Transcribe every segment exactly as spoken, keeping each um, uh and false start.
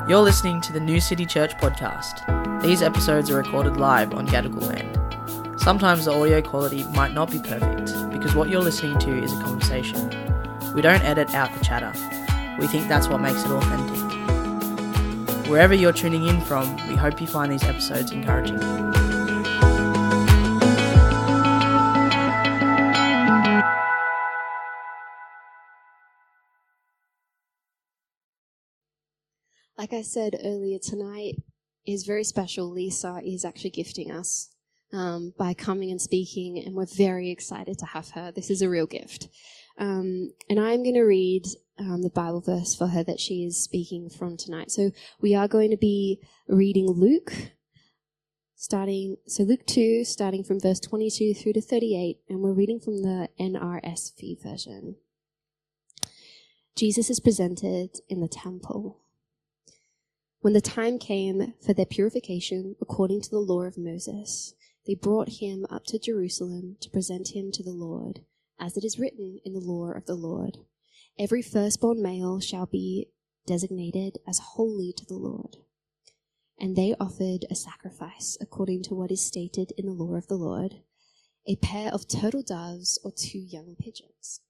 You're listening to the New City Church podcast. These episodes are recorded live on Gadigal land. Sometimes the audio quality might not be perfect because what you're listening to is a conversation. We don't edit out the chatter. We think that's what makes it authentic. Wherever you're tuning in from, we hope you find these episodes encouraging. Like I said earlier, tonight is very special. Lisa is actually gifting us um, by coming and speaking, and we're very excited to have her. This is a real gift. Um, and I'm going to read um, the Bible verse for her that she is speaking from tonight. So we are going to be reading Luke, starting, so Luke two, starting from verse twenty-two through to thirty-eight, and we're reading from the N R S V version. Jesus is presented in the temple. When the time came for their purification according to the law of Moses, they brought him up to Jerusalem to present him to the Lord, as it is written in the law of the Lord. Every firstborn male shall be designated as holy to the Lord. And they offered a sacrifice according to what is stated in the law of the Lord, a pair of turtle doves or two young pigeons.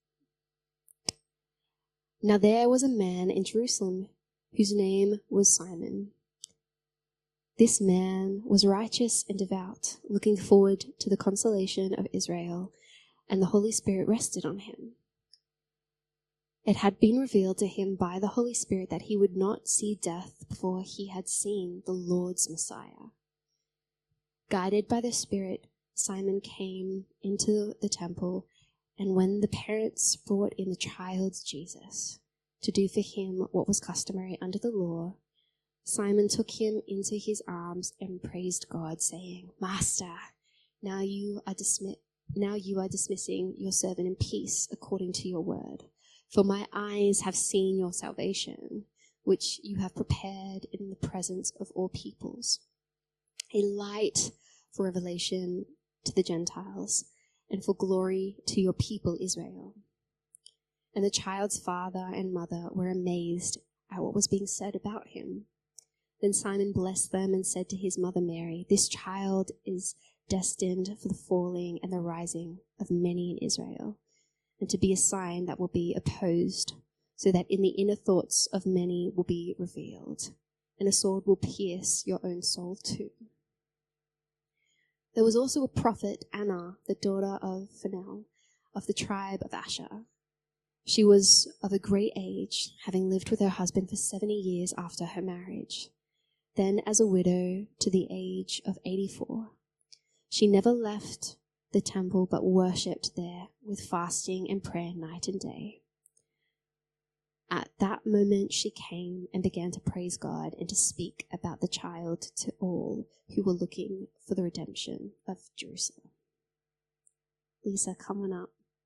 Now there was a man in Jerusalem whose name was Simon. This man was righteous and devout, looking forward to the consolation of Israel, and the Holy Spirit rested on him. It had been revealed to him by the Holy Spirit that he would not see death before he had seen the Lord's Messiah. Guided by the Spirit, Simon came into the temple, and when the parents brought in the child Jesus, to do for him what was customary under the law, Simon took him into his arms and praised God, saying, Master, now you are dismi- now you are dismissing your servant in peace according to your word. For my eyes have seen your salvation, which you have prepared in the presence of all peoples, a light for revelation to the Gentiles and for glory to your people Israel. And the child's father and mother were amazed at what was being said about him. Then Simon blessed them and said to his mother Mary, This child is destined for the falling and the rising of many in Israel, and to be a sign that will be opposed, so that in the inner thoughts of many will be revealed, and a sword will pierce your own soul too. There was also a prophet, Anna, the daughter of Phanuel, of the tribe of Asher. She was of a great age, having lived with her husband for seventy years after her marriage. Then as a widow to the age of eighty-four, she never left the temple but worshipped there with fasting and prayer night and day. At that moment she came and began to praise God and to speak about the child to all who were looking for the redemption of Jerusalem. Lisa, come on up.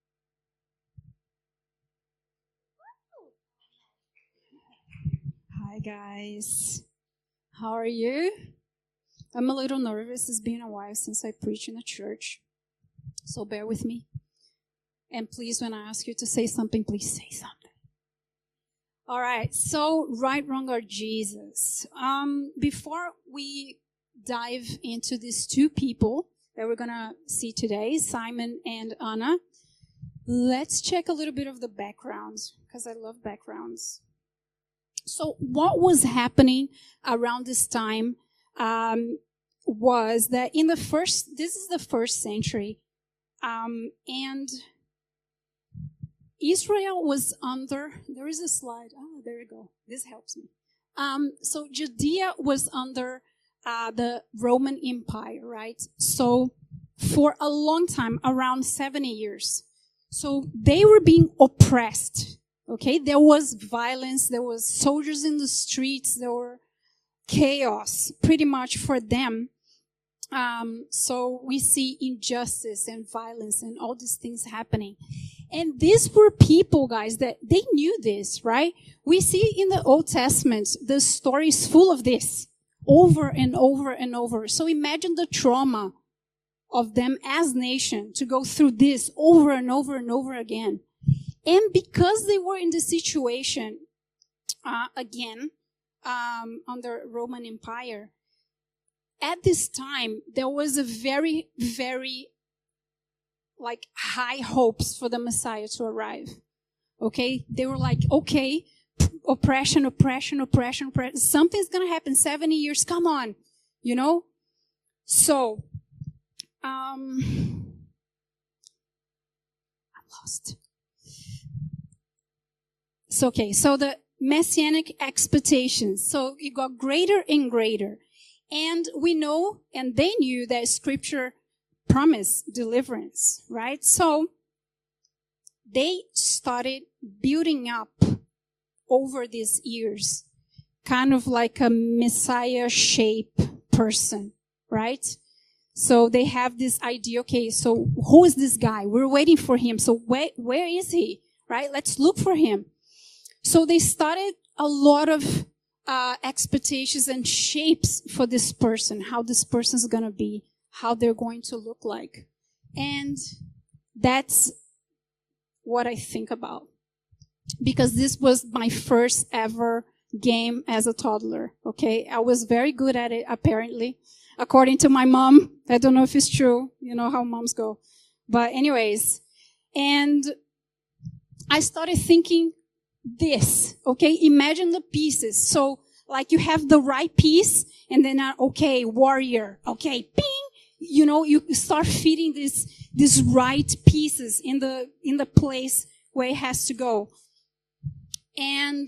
Hi guys, how are you? I'm a little nervous. It's been a while since I preached in a church, so bear with me. And please, when I ask you to say something, please say something. All right, so right, wrong, or Jesus. Um, before we dive into these two people that we're going to see today, Simon and Anna, let's check a little bit of the backgrounds, because I love backgrounds. So what was happening around this time um, was that in the first, this is the first century, um, and Israel was under, there is a slide, oh, there you go, this helps me. Um, so Judea was under uh, the Roman Empire, right? So for a long time, around seventy years. So they were being oppressed. Okay, there was violence, there was soldiers in the streets, there were chaos pretty much for them. Um, so we see injustice and violence and all these things happening. And these were people, guys, that they knew this, right? We see in the Old Testament, the story is full of this over and over and over. So imagine the trauma of them as nation to go through this over and over and over again. And because they were in this situation, uh, again, um, under Roman Empire, at this time, there was a very, very, like, high hopes for the Messiah to arrive. Okay? They were like, okay, oppression, oppression, oppression, oppression. Something's going to happen. seventy years, come on. You know? So, um, I'm lost. So, okay, so the messianic expectations. So it got greater and greater. And we know, and they knew that Scripture promised deliverance, right? So they started building up over these years, kind of like a Messiah shape person, right? So they have this idea, okay, so who is this guy? We're waiting for him. So where, where is he, right? Let's look for him. So they started a lot of uh, expectations and shapes for this person, how this person's going to be, how they're going to look like. And that's what I think about. Because this was my first ever game as a toddler, okay? I was very good at it, apparently. According to my mom. I don't know if it's true. You know how moms go. But anyways. And I started thinking this, okay? Imagine the pieces. So, like, you have the right piece, and then, uh, okay, warrior, okay, ping! You know, you start feeding these, these right pieces in the, in the place where it has to go. And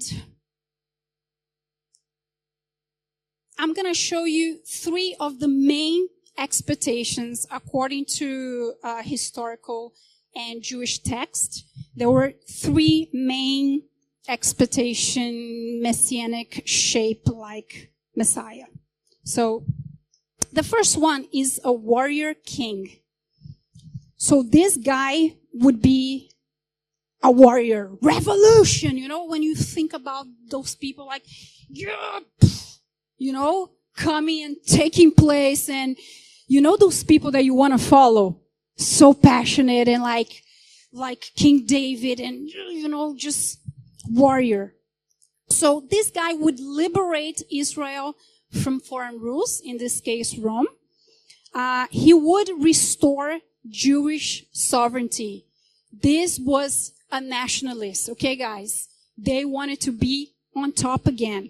I'm going to show you three of the main expectations according to uh, historical and Jewish text. There were three main expectation, messianic shape like Messiah. So the first one is a warrior king. So this guy would be a warrior. Revolution, you know, when you think about those people like, yeah, you know, coming and taking place, and you know those people that you want to follow, so passionate and like, like King David and, you know, just warrior. So this guy would liberate Israel from foreign rules, in this case, Rome. Uh, he would restore Jewish sovereignty. This was a nationalist, okay, guys? They wanted to be on top again.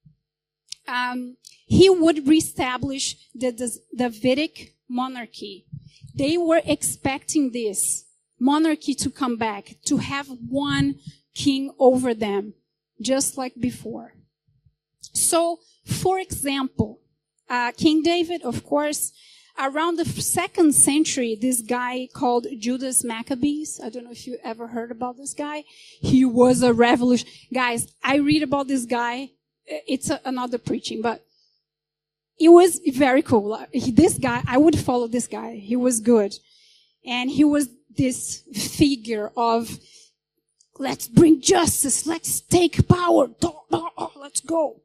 Um, he would reestablish the, the Davidic monarchy. They were expecting this monarchy to come back, to have one king over them, just like before. So, for example, uh, King David, of course, around the second century, this guy called Judas Maccabees, I don't know if you ever heard about this guy. He was a revolution. Guys, I read about this guy. It's a, another preaching, but it was very cool. He, this guy, I would follow this guy. He was good. And he was this figure of, let's bring justice, let's take power, let's go.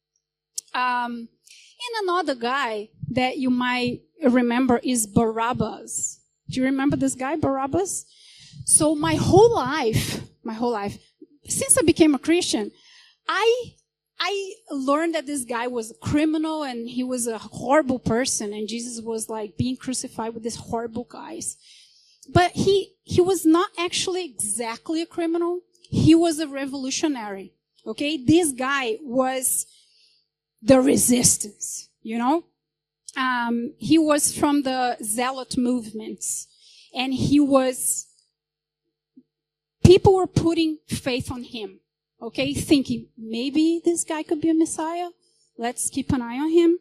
Um, and another guy that you might remember is Barabbas. Do you remember this guy, Barabbas? So my whole life, my whole life, since I became a Christian, I, I learned that this guy was a criminal and he was a horrible person, and Jesus was like being crucified with these horrible guys. But he, he was not actually exactly a criminal. He was a revolutionary. Okay? This guy was the resistance, you know? Um, he was from the Zealot movements, and he was, people were putting faith on him, okay, thinking maybe this guy could be a Messiah. Let's keep an eye on him.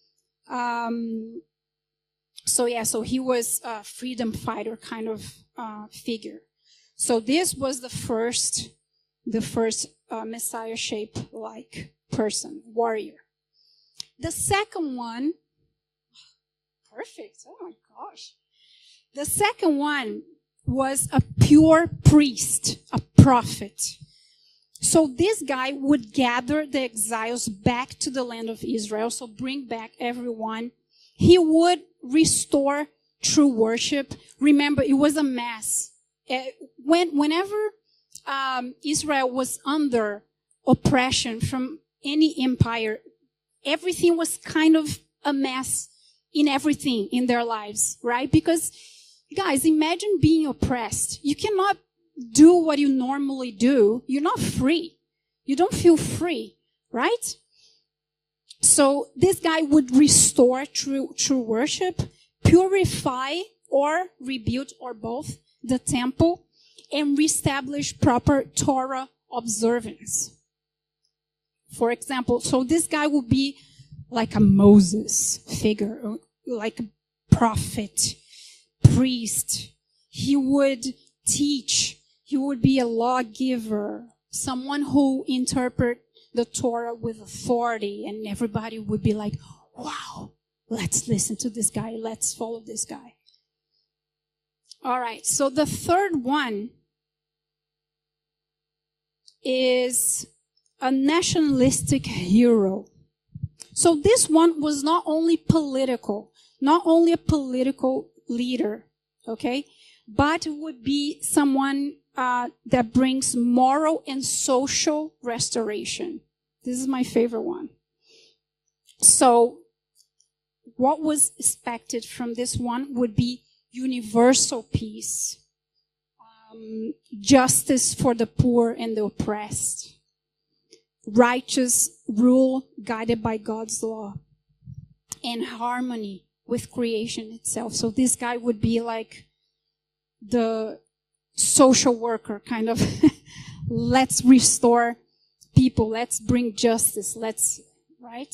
Um, so yeah, so he was a freedom fighter kind of uh, figure. So this was the first, the first uh, Messiah shape like person, warrior. The second one. Perfect. Oh my gosh. The second one was a pure priest, a prophet. So this guy would gather the exiles back to the land of Israel, so bring back everyone. He would restore true worship. Remember, it was a mess. When, whenever um, Israel was under oppression from any empire, everything was kind of a mess in everything in their lives, right? Because, guys, imagine being oppressed. You cannot do what you normally do. You're not free. You don't feel free, right? So this guy would restore true, true worship, purify or rebuild or both the temple, and reestablish proper Torah observance. For example, so this guy would be like a Moses figure, like a prophet, priest. He would teach. He would be a lawgiver, someone who interpret the Torah with authority, and everybody would be like, wow, let's listen to this guy. Let's follow this guy. All right. So the third one is a nationalistic hero. So this one was not only political, not only a political leader, okay, but it would be someone uh, that brings moral and social restoration. This is my favorite one. So what was expected from this one would be universal peace, um, justice for the poor and the oppressed, righteous rule guided by God's law, and harmony with creation itself. So this guy would be like the social worker, kind of. Let's restore people. Let's bring justice. Let's, right?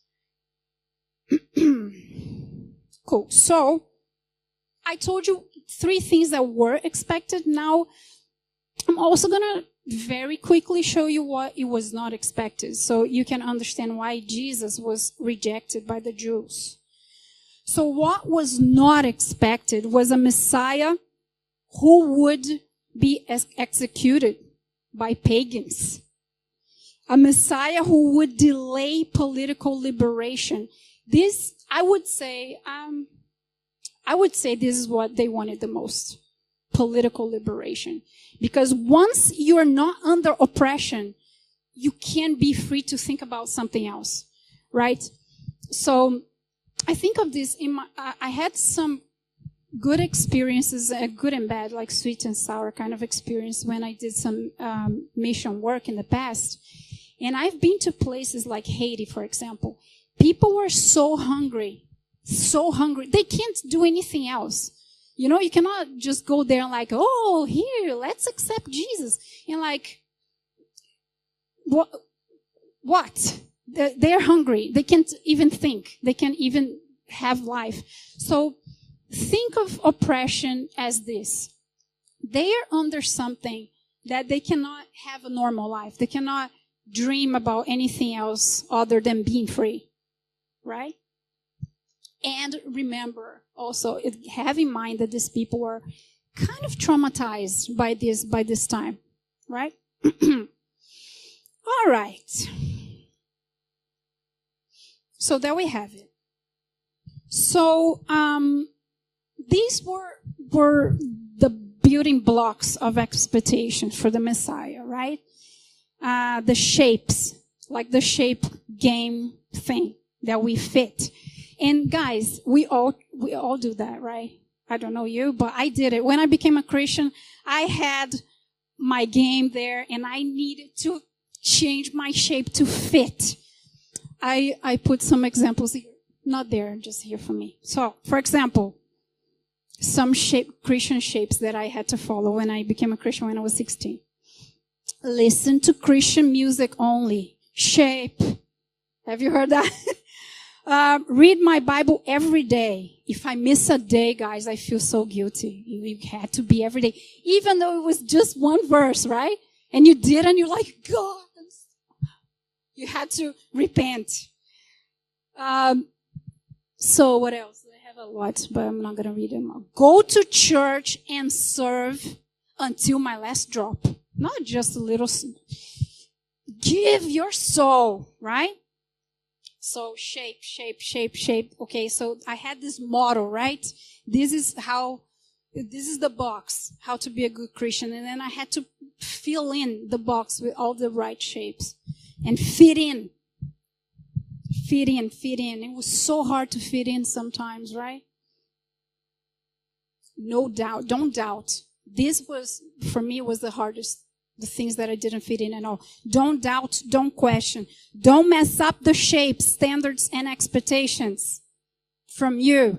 Cool. So I told you three things that were expected. Now I'm also going to very quickly show you what it was not expected, so you can understand why Jesus was rejected by the Jews. So what was not expected was a Messiah who would be ex- executed by pagans. A Messiah who would delay political liberation. This, I would say, um, I would say this is what they wanted the most. Political liberation. Because once you're not under oppression, you can't be free to think about something else, right? So I think of this in my, I had some good experiences, uh, good and bad, like sweet and sour kind of experience when I did some um, mission work in the past. And I've been to places like Haiti, for example. People were so hungry, so hungry. They can't do anything else. You know, you cannot just go there and like, oh, here, let's accept Jesus. And like, what? What? They're, they're hungry. They can't even think. They can't even have life. So think of oppression as this. They are under something that they cannot have a normal life. They cannot dream about anything else other than being free. Right? And remember, also, it, have in mind that these people were kind of traumatized by this, by this time, right? All right. So there we have it. So um, these were were the building blocks of expectation for the Messiah, right? Uh, the shapes, like the shape game thing that we fit. And guys, we all, we all do that, right? I don't know you, but I did it. When I became a Christian, I had my game there and I needed to change my shape to fit. I, I put some examples here. Not there, just here for me. So, for example, some shape, Christian shapes that I had to follow when I became a Christian when I was sixteen. Listen to Christian music only. Shape. Have you heard that? Uh, read my Bible every day. If I miss a day, guys, I feel so guilty. You had to be every day. Even though it was just one verse, right? And you did, and you're like, God. You had to repent. Um, so what else? I have a lot, but I'm not going to read them all. Go to church and serve until my last drop. Not just a little. Give your soul, right? So shape, shape, shape, shape. Okay, so I had this model, right? This is how, this is the box, how to be a good Christian. And then I had to fill in the box with all the right shapes. and fit in. Fit in, fit in. It was so hard to fit in sometimes, right? No doubt. Don't doubt. This was, for me, was the hardest. The things that I didn't fit in at all. Don't doubt. Don't question. Don't mess up the shapes, standards, and expectations from you.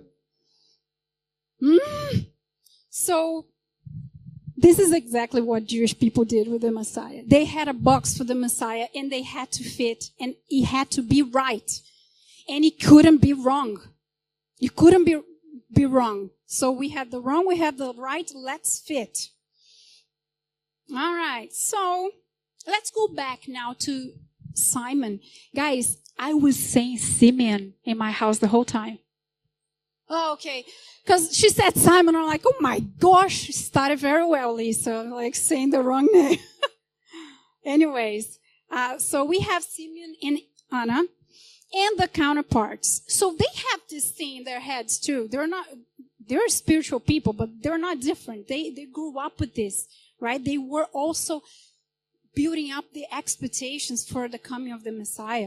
Mm. So, this is exactly what Jewish people did with the Messiah. They had a box for the Messiah, and they had to fit, and he had to be right. And he couldn't be wrong. You couldn't be, be wrong. So we had the wrong, we had the right, let's fit. All right, so let's go back now to Simon. Guys, I was saying Simeon in my house the whole time. Oh, okay. Because she said Simon, I'm like, oh my gosh, started very well, Lisa. Like saying the wrong name. Anyways, uh, so we have Simeon and Anna and the counterparts. So they have this thing in their heads too. They're not, they're spiritual people, but they're not different. They, they grew up with this, right? They were also building up the expectations for the coming of the Messiah.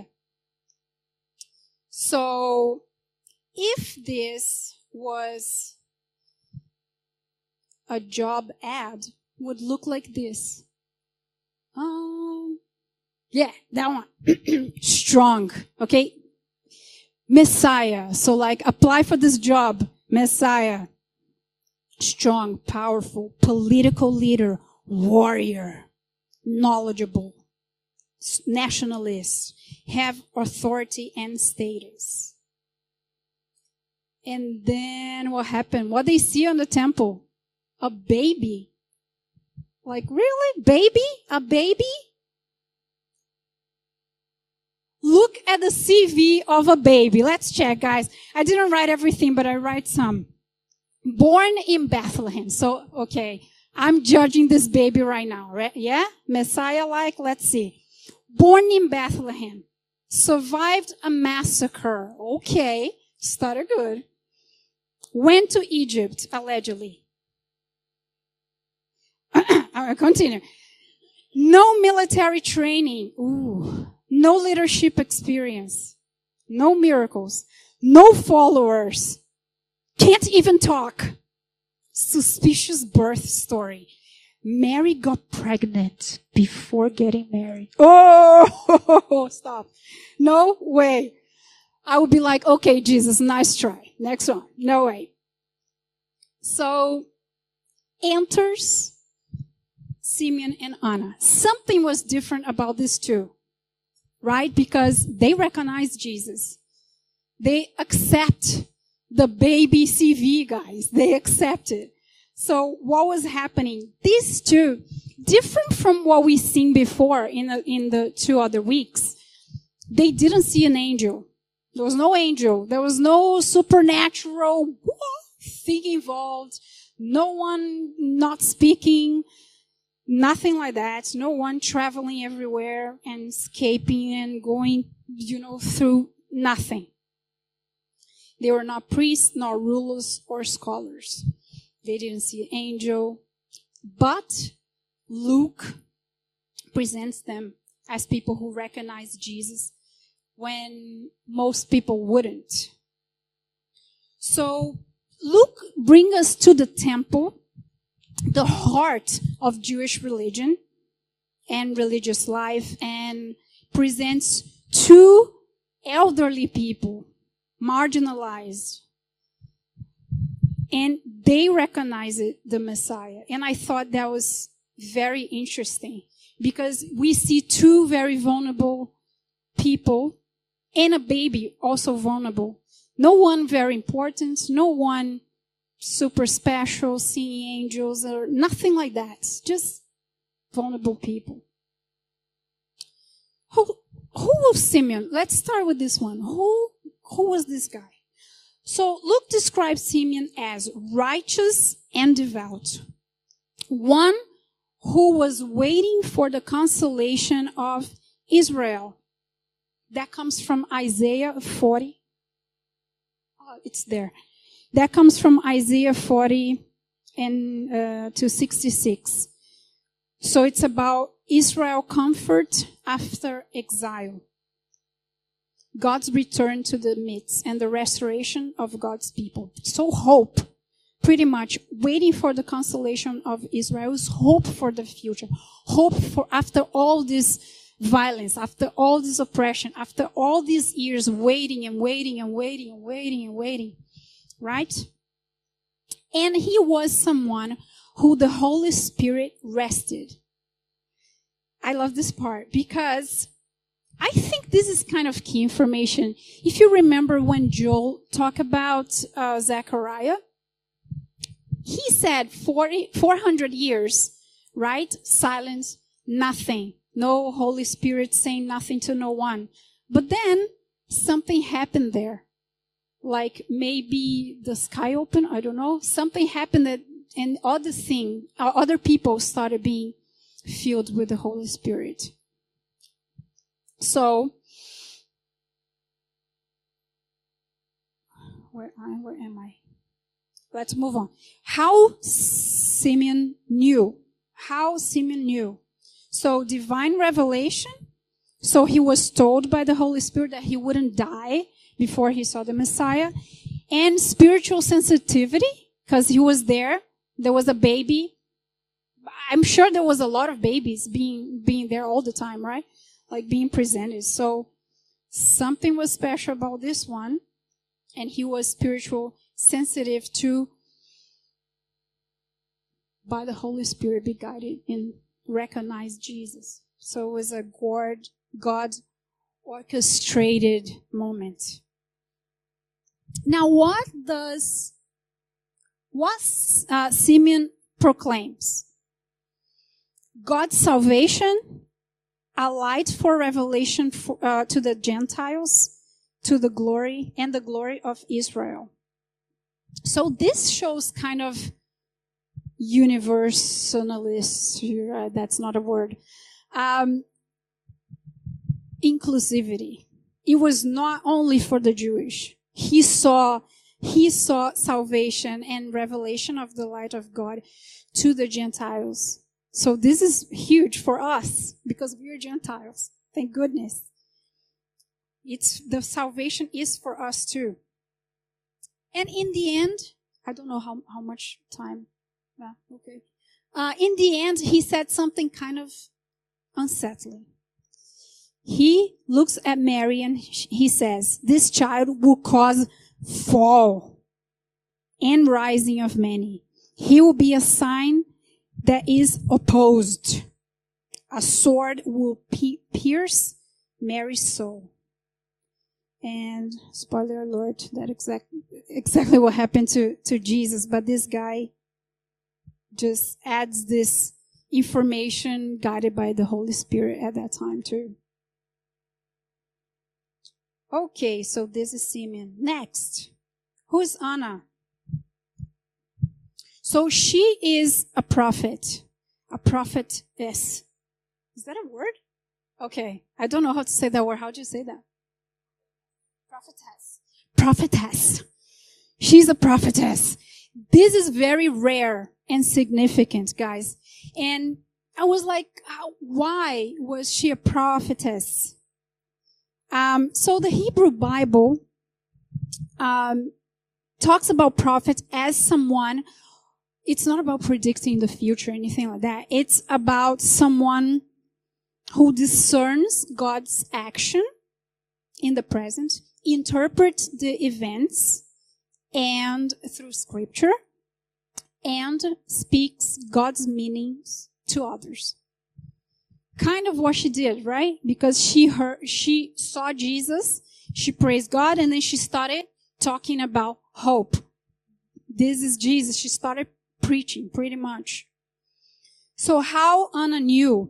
So if this was a job ad, would look like this. Um, yeah, that one. Strong, okay? Messiah. So like, apply for this job. Messiah. Strong, powerful, political leader, warrior, knowledgeable, nationalist, have authority and status. And then what happened? What they see on the temple? A baby. Like, really? Baby? A baby? Look at the C V of a baby. Let's check, guys. I didn't write everything, but I write some. Born in Bethlehem. So, okay. I'm judging this baby right now, right? Yeah? Messiah-like? Let's see. Born in Bethlehem. Survived a massacre. Okay. Started good. Went to Egypt, allegedly. I will continue. No military training. Ooh. No leadership experience. No miracles. No followers. Can't even talk. Suspicious birth story. Mary got pregnant before getting married. Oh, stop. No way. I would be like, okay, Jesus, nice try. Next one. No way. So, enters Simeon and Anna. Something was different about these two, right? Because they recognize Jesus. They accept the baby C V, guys. They accept it. So, what was happening? These two, different from what we've seen before in the, in the two other weeks, they didn't see an angel. There was no angel. There was no supernatural thing involved. No one not speaking. Nothing like that. No one traveling everywhere and escaping and going, you know, through nothing. They were not priests, nor rulers or scholars. They didn't see an angel. But Luke presents them as people who recognize Jesus when most people wouldn't. So Luke brings us to the temple, the heart of Jewish religion and religious life, and presents two elderly people, marginalized. And they recognize it, the Messiah. And I thought that was very interesting because we see two very vulnerable people and a baby also vulnerable. No one very important, no one super special, seeing angels or nothing like that. Just vulnerable people. Who, who was Simeon? Let's start with this one. Who, who was this guy? So Luke describes Simeon as righteous and devout. One who was waiting for the consolation of Israel. That comes from Isaiah forty. Oh, it's there. That comes from Isaiah forty and uh, to sixty-six. So it's about Israel comfort after exile. God's return to the midst and the restoration of God's people. So hope, pretty much waiting for the consolation of Israel's hope for the future. Hope for after all this violence, after all this oppression, after all these years waiting and waiting and waiting and waiting and waiting. Right? And he was someone who the Holy Spirit rested. I love this part because I think this is kind of key information. If you remember when Joel talked about uh, Zechariah, he said forty, four hundred years, right? Silence, nothing. No Holy Spirit saying nothing to no one. But then something happened there. Like maybe the sky opened, I don't know. Something happened that, and other thing, uh, other people started being filled with the Holy Spirit. So, where, I, where am I? Let's move on. How Simeon knew. How Simeon knew. So, divine revelation. So, he was told by the Holy Spirit that he wouldn't die before he saw the Messiah. And spiritual sensitivity, because he was there. There was a baby. I'm sure there was a lot of babies being being there all the time, right? Like being presented. So something was special about this one. And he was spiritual sensitive to, by the Holy Spirit, be guided and recognize Jesus. So it was a God, God orchestrated moment. Now what does, what uh, Simeon proclaims? God's salvation, a light for revelation for, uh, to the Gentiles, to the glory and the glory of Israel. So this shows kind of universalist, uh, that's not a word, um, inclusivity. It was not only for the Jewish. He saw, he saw salvation and revelation of the light of God to the Gentiles. So this is huge for us because we are Gentiles. Thank goodness. It's the salvation is for us too. And in the end, I don't know how, how much time. Yeah, okay. Uh, in the end, he said something kind of unsettling. He looks at Mary and he says, this child will cause fall and rising of many. He will be a sign that is opposed. A sword will pe- pierce Mary's soul. And spoiler alert, that exact, exactly what happened to, to Jesus. But this guy just adds this information guided by the Holy Spirit at that time too. Okay, so this is Simeon. Next, who is Anna? So she is a prophet, a prophetess. Is that a word? Okay, I don't know how to say that word. How do you say that? Prophetess. Prophetess. She's a prophetess. This is very rare and significant, guys. And I was like, why was she a prophetess? Um, so the Hebrew Bible um, talks about prophet as someone. It's not about predicting the future or anything like that. It's about someone who discerns God's action in the present, interprets the events and through scripture, and speaks God's meanings to others. Kind of what she did, right? Because she heard, she saw Jesus, she praised God, and then she started talking about hope. This is Jesus. She started preaching, pretty much. So how Anna knew?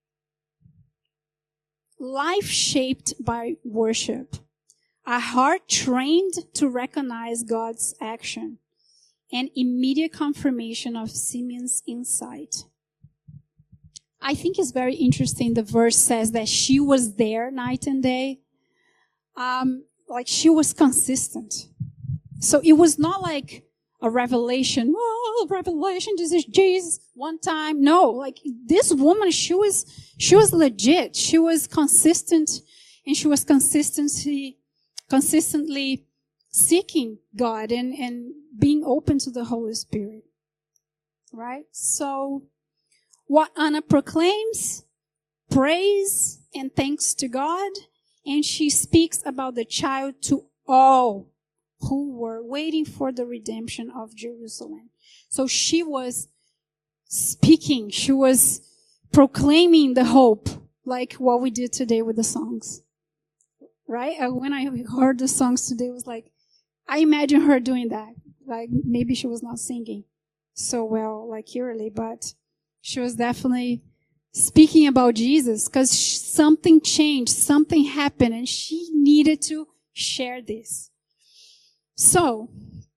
Life shaped by worship. A heart trained to recognize God's action. And immediate confirmation of Simeon's insight. I think it's very interesting. The verse says that she was there night and day. Um, like she was consistent. So it was not like a revelation. Oh, revelation, this is Jesus one time. No, like this woman, she was, she was legit. She was consistent, and she was consistently, consistently seeking God and, and being open to the Holy Spirit. Right? So what Anna proclaims, praise and thanks to God, and she speaks about the child to all who were waiting for the redemption of Jerusalem. So she was speaking, she was proclaiming the hope, like what we did today with the songs. Right? When I heard the songs today, it was like, I imagine her doing that. Like, maybe she was not singing so well, like Kirili, but she was definitely speaking about Jesus, because something changed, something happened, and she needed to share this. So,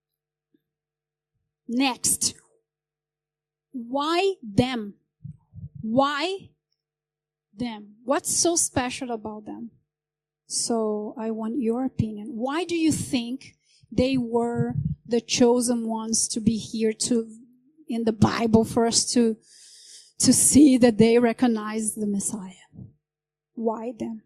next, why them? Why them? What's so special about them? So, I want your opinion. Why do you think they were the chosen ones to be here to in the Bible for us to to see that they recognize the Messiah? Why them?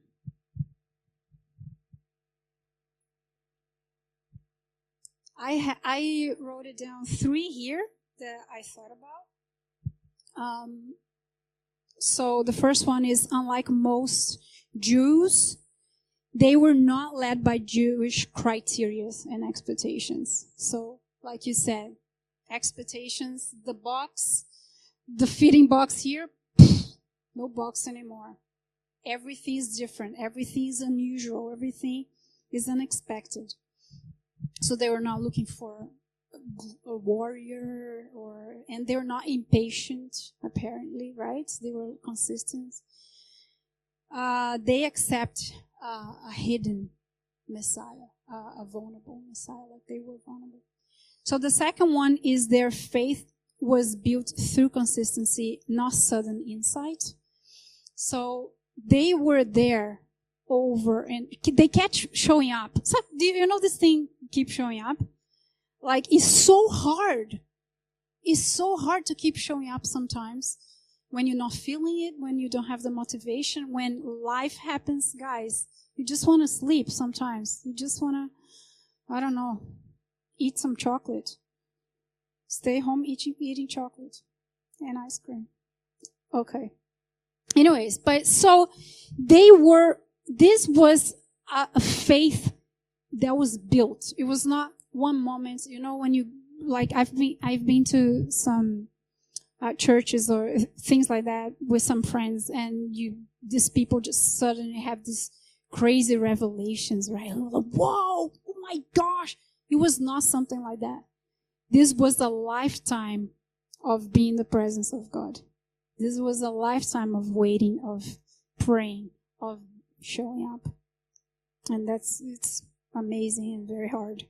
I ha- I wrote it down three here that I thought about. Um, so the first one is, unlike most Jews, they were not led by Jewish criteria and expectations. So, like you said, expectations, the box, the fitting box here, no box anymore. Everything is different. Everything is unusual. Everything is unexpected. So they were not looking for a, a warrior, or, and they were not impatient, apparently, right? They were consistent. Uh, they accept uh, a hidden Messiah, uh, a vulnerable Messiah, like they were vulnerable. So the second one is their faith was built through consistency, not sudden insight. So they were there over, and they kept showing up. So, do you know this thing keep showing up? Like, it's so hard. It's so hard to keep showing up sometimes when you're not feeling it, when you don't have the motivation, when life happens. Guys, you just want to sleep sometimes. You just want to, I don't know, eat some chocolate. Stay home eating, eating chocolate and ice cream. Okay. Anyways, but so they were, this was a, a faith that was built. It was not one moment, you know, when you, like, I've been, I've been to some uh, churches or things like that with some friends, and you, these people just suddenly have these crazy revelations, right? Whoa, oh my gosh. It was not something like that. This was a lifetime of being in the presence of God. This was a lifetime of waiting, of praying, of showing up. And that's, it's amazing and very hard.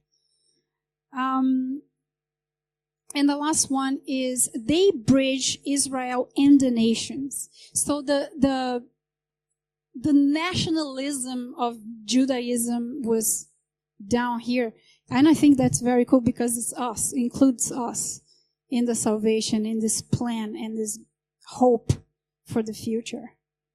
Um, and the last one is they bridge Israel and the nations. So the, the, the nationalism of Judaism was down here. And I think that's very cool, because it's us, includes us in the salvation, in this plan, and this hope for the future.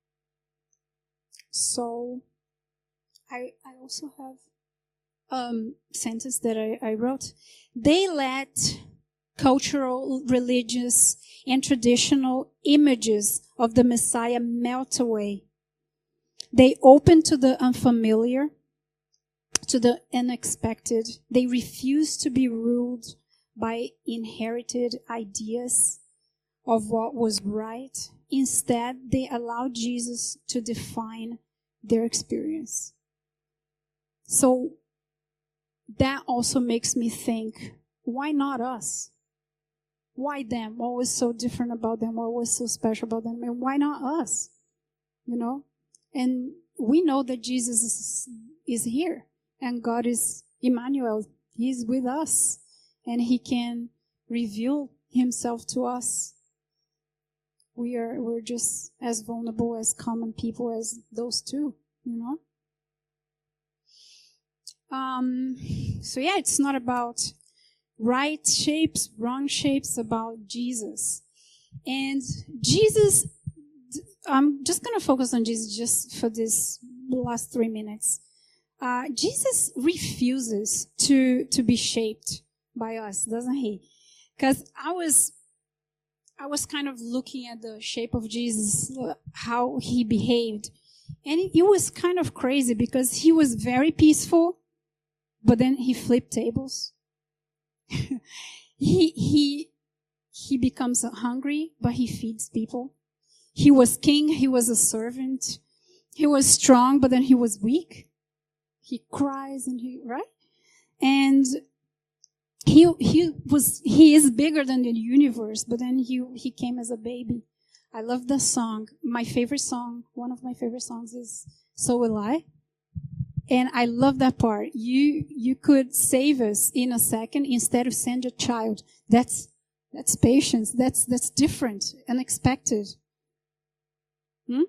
So, I I also have a um, sentence that I, I wrote. They let cultural, religious, and traditional images of the Messiah melt away. They open to the unfamiliar, to the unexpected. They refuse to be ruled by inherited ideas of what was right. Instead, they allow Jesus to define their experience. So that also makes me think, why not us? Why them? What was so different about them? What was so special about them? And why not us? You know? And we know that Jesus is, is here. And God is Emmanuel. He's with us. And He can reveal Himself to us. We are, we're just as vulnerable as common people as those two, you know? Um, so yeah, it's not about right shapes, wrong shapes about Jesus. And Jesus, I'm just going to focus on Jesus just for this last three minutes. Uh, Jesus refuses to, to be shaped by us, doesn't he? Because I was, I was kind of looking at the shape of Jesus, how he behaved. And it, it was kind of crazy because he was very peaceful, but then he flipped tables. he, he, he becomes hungry, but he feeds people. He was king, he was a servant. He was strong, but then he was weak. He cries and he, right? And he, he was, he is bigger than the universe, but then he, he came as a baby. I love the song. My favorite song, one of my favorite songs is So Will I. And I love that part. You, you could save us in a second instead of send a child. That's, that's patience. That's, that's different, unexpected. Hmm?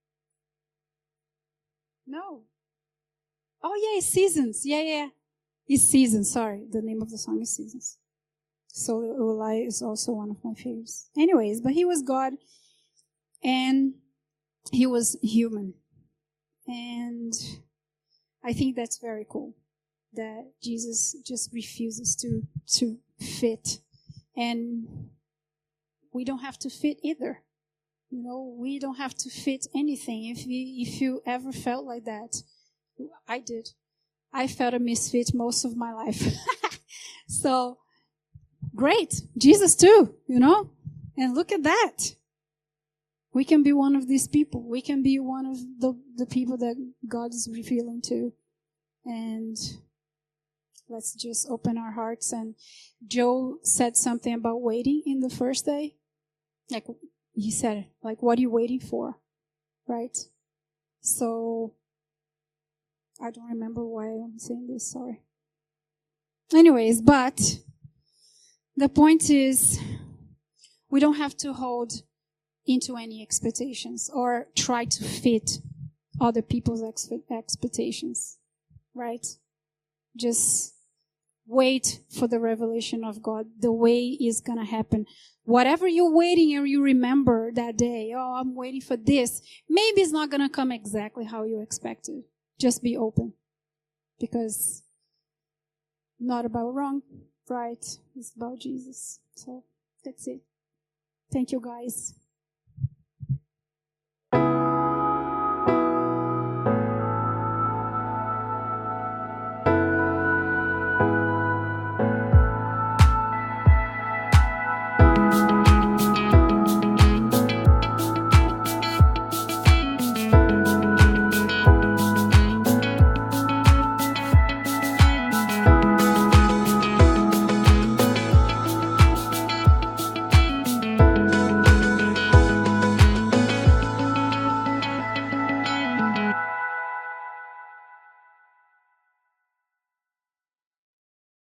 No. Oh, yeah, it's Seasons. Yeah, yeah. It's Seasons. Sorry. The name of the song is Seasons. So Will I is also one of my favorites. Anyways, but he was God and he was human. And I think that's very cool that Jesus just refuses to, to fit. And we don't have to fit either. You know, we don't have to fit anything. If you, if you ever felt like that, I did. I felt a misfit most of my life. So, great. Jesus too, you know? And look at that. We can be one of these people. We can be one of the, the people that God is revealing to. And let's just open our hearts. And Joe said something about waiting in the first day. Like, he said, like, what are you waiting for? Right? So, I don't remember why I'm saying this, sorry. Anyways, but the point is, we don't have to hold into any expectations or try to fit other people's expe- expectations, right? Just wait for the revelation of God. The way is going to happen. Whatever you're waiting and you remember that day, oh, I'm waiting for this, maybe it's not going to come exactly how you expected. Just be open. Because not about wrong, right? It's about Jesus. So that's it. Thank you, guys.